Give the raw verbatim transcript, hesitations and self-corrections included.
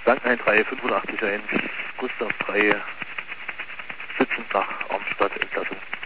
Dank eins drei fünfundachtzig eins, Gustav drei, sitzend nach Armstadt, Entlassung.